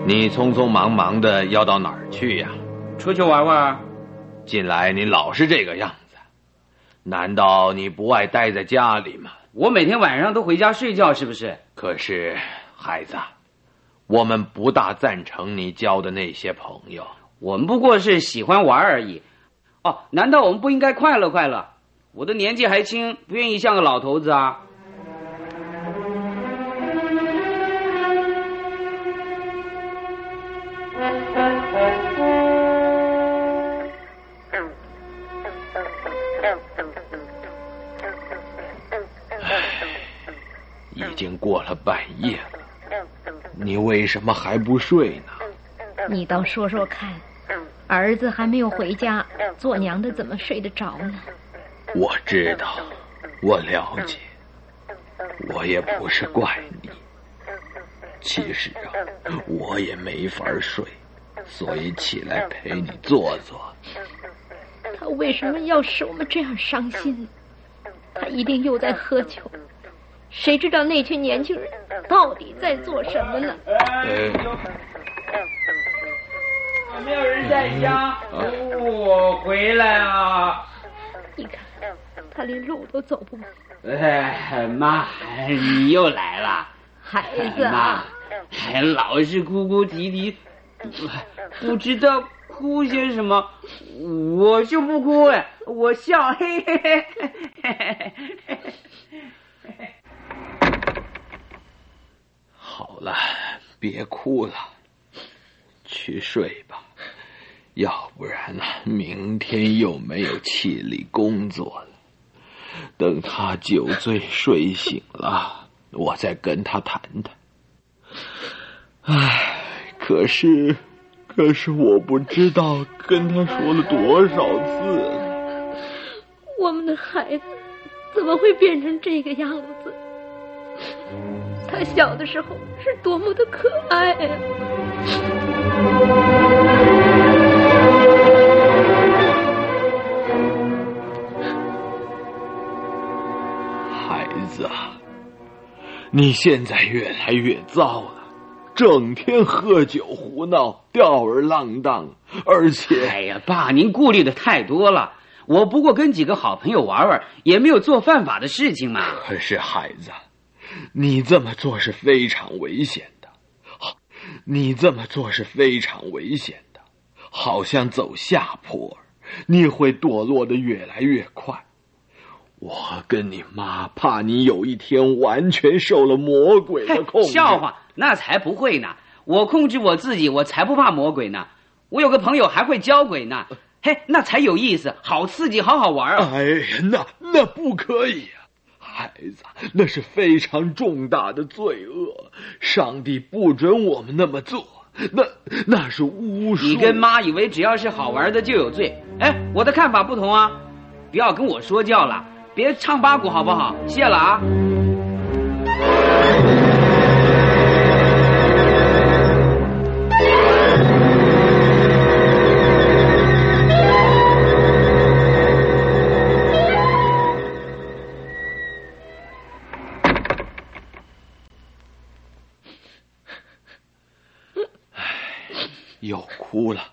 你匆匆忙忙的要到哪儿去呀？ 出去玩玩。 近来你老是这个样子，难道你不爱待在家里吗？ 我每天晚上都回家睡觉，是不是？ 可是，孩子，我们不大赞成你交的那些朋友。 我们不过是喜欢玩而已。哦，难道我们不应该快乐快乐？我的年纪还轻，不愿意像个老头子啊。 已经过了半夜了，你为什么还不睡呢？ 你倒说说看，儿子还没有回家，做娘的怎么睡得着呢？ 我知道，我了解，我也不是怪你。其实啊，我也没法睡，所以起来陪你坐坐。 他为什么要使我们这样伤心呢？他一定又在喝酒。谁知道那群年轻人到底在做什么呢？ 没有人在家，我回来啊！ 你看，他连路都走不稳。 妈，你又来了， 孩子啊！ 还老是哭哭啼啼，不知道哭些什么。我就不哭，我笑，嘿嘿嘿嘿嘿。 好了，别哭了，去睡吧，要不然明天又没有气力工作了。等他酒醉睡醒了，我再跟他谈谈。唉，可是我不知道跟他说了多少次了。 我们的孩子怎么会变成这个样子？他小的时候是多么的可爱呀！ 孩子啊，你现在越来越糟了，整天喝酒胡闹，吊儿郎当，而且…… 哎呀，爸，您顾虑的太多了。我不过跟几个好朋友玩玩，也没有做犯法的事情嘛。 可是孩子，你这么做是非常危险的，你这么做是非常危险的，好像走下坡，你会堕落的越来越快。我跟你妈怕你有一天完全受了魔鬼的控制。 笑话，那才不会呢！我控制我自己，我才不怕魔鬼呢。我有个朋友还会教鬼呢，嘿，那才有意思，好刺激，好好玩啊！ 哎呀，那不可以啊！孩子，那是非常重大的罪恶，上帝不准我们那么做，那是巫术。 你跟妈以为只要是好玩的就有罪？哎，我的看法不同啊！不要跟我说教了，别唱八股好不好？谢了啊！ 又哭了，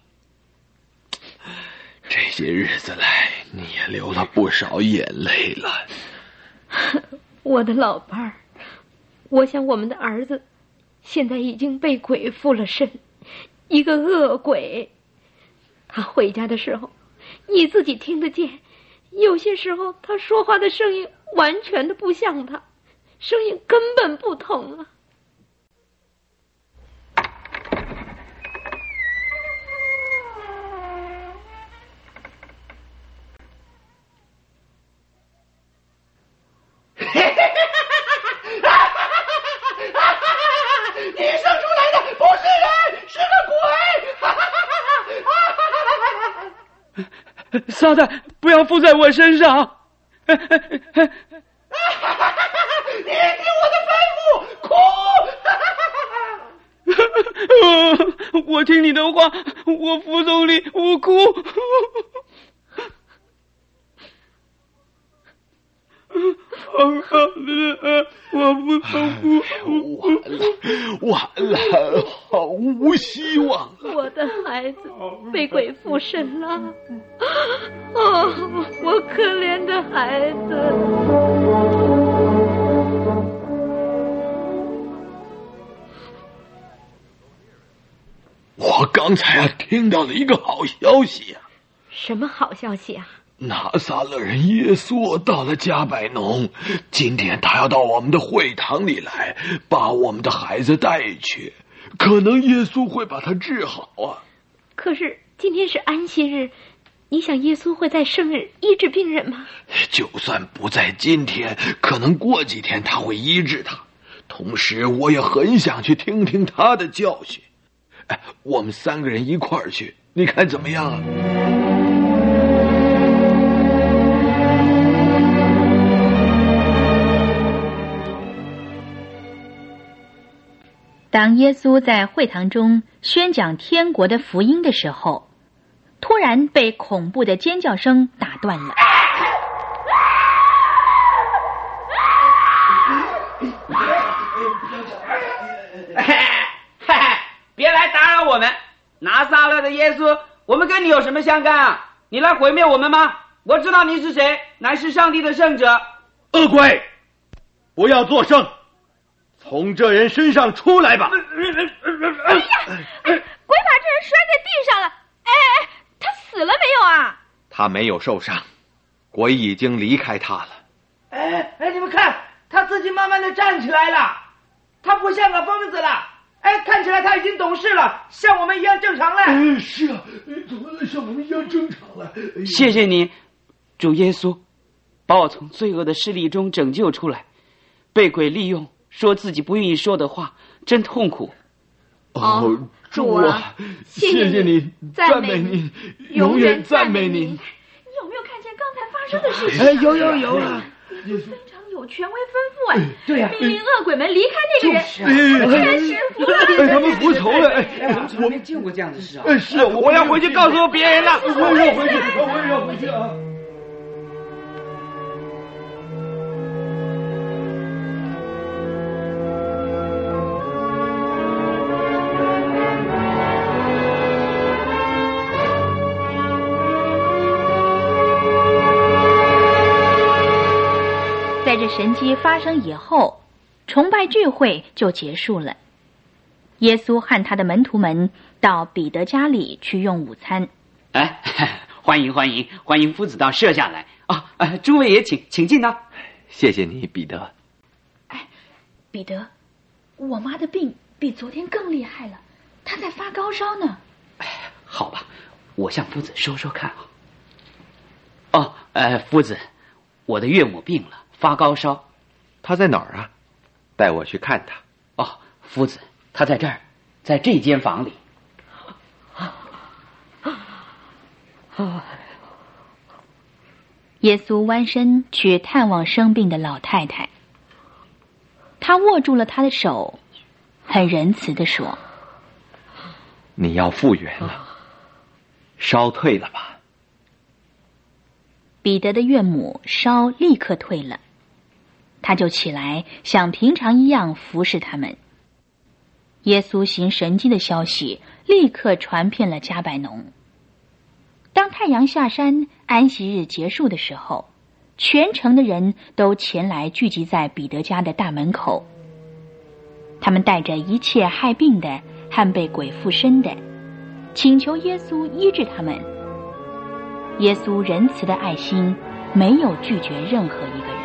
这些日子来你也流了不少眼泪了。 我的老伴儿，我想我们的儿子现在已经被鬼附了身，一个恶鬼。他回家的时候你自己听得见，有些时候他说话的声音完全的不像他，声音根本不同啊。 你生出来的不是人，是个鬼！撒旦，不要附在我身上！你听我的吩咐，哭！我听你的话，我服从你，我哭。 我不能哭， 完了，毫无希望了。 我的孩子被鬼附身了，哦，我可怜的孩子。 我刚才听到了一个好消息啊！ 什么好消息啊？ 拿撒勒人耶稣到了加百农，今天他要到我们的会堂里来，把我们的孩子带去，可能耶稣会把他治好啊。 可是今天是安息日，你想耶稣会在圣日医治病人吗？ 就算不在今天，可能过几天他会医治他。同时我也很想去听听他的教训。我们3个人一块儿去，你看怎么样啊？ 当耶稣在会堂中宣讲天国的福音的时候，突然被恐怖的尖叫声打断了。 别来打扰我们！拿撒勒的耶稣，我们跟你有什么相干啊？你来毁灭我们吗？我知道你是谁，乃是上帝的圣者。 恶鬼，不要作声，从这人身上出来吧！ 哎呀，鬼把这人摔在地上了！哎，他死了没有啊？ 他没有受伤，鬼已经离开他了。 哎，你们看，他自己慢慢的站起来了，他不像个疯子了。看起来他已经懂事了，像我们一样正常了。 是啊，怎么能像我们一样正常了？ 谢谢你，主耶稣，把我从罪恶的势力中拯救出来。被鬼利用，说自己不愿意说的话，真痛苦。 哦，主啊，谢谢你，赞美你，永远赞美你。 你有没有看见刚才发生的事情？ 有了。非常有权威吩咐对呀， 命令恶鬼们离开那个人，天使服了， 他们服从了。 我们从来没见过这样的事啊！ 是啊， 我要回去告诉别人了。 我也要回去，我也要回去啊！ 在这神迹发生以后，崇拜聚会就结束了。耶稣和他的门徒们到彼得家里去用午餐。 欢迎夫子到舍下来啊！诸位也请进啊！ 谢谢你，彼得。 彼得，我妈的病比昨天更厉害了，她在发高烧呢。 好吧，我向夫子说说看啊。夫子，我的岳母病了。发高烧， 他在哪儿啊？带我去看他。 哦，夫子，他在这儿，在这间房里。 耶稣弯身去探望生病的老太太，他握住了她的手，很仁慈地说：“ 你要复原了，烧退了吧？” 彼得的岳母烧立刻退了，他就起来像平常一样服侍他们。耶稣行神迹的消息立刻传遍了加百农。当太阳下山，安息日结束的时候，全城的人都前来聚集在彼得家的大门口。他们带着一切害病的和被鬼附身的，请求耶稣医治他们。耶稣仁慈的爱心没有拒绝任何一个人。